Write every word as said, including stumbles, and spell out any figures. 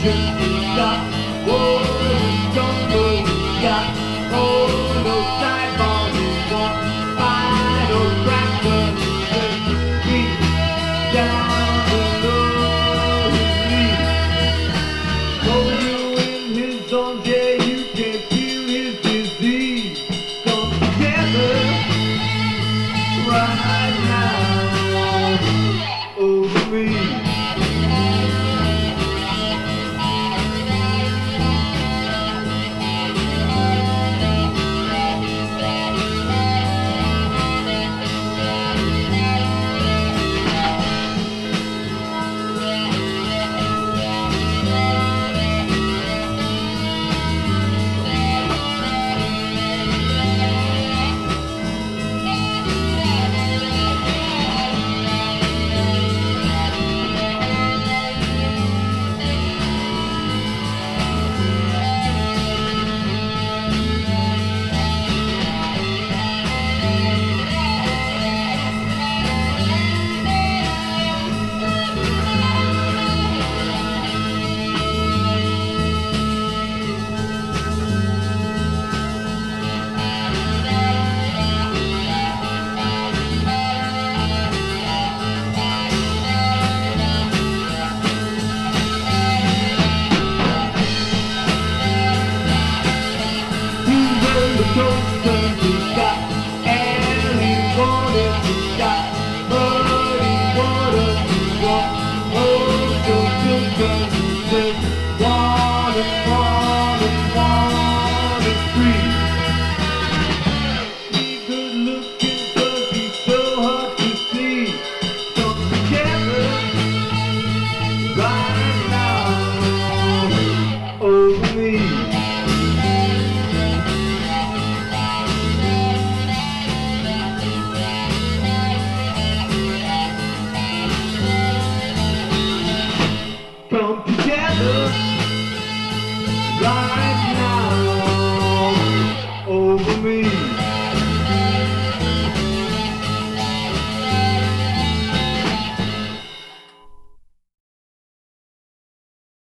just a shot. Oh, don't know we got. Oh, no sideball, no walk. Fight or crack the beat down below his knees. Told you in his arms, yeah, you can feel his disease. Come together right now over me. Turns he got, and he wanted to shot, but he wanted to walk. Oh, so good, 'cause he said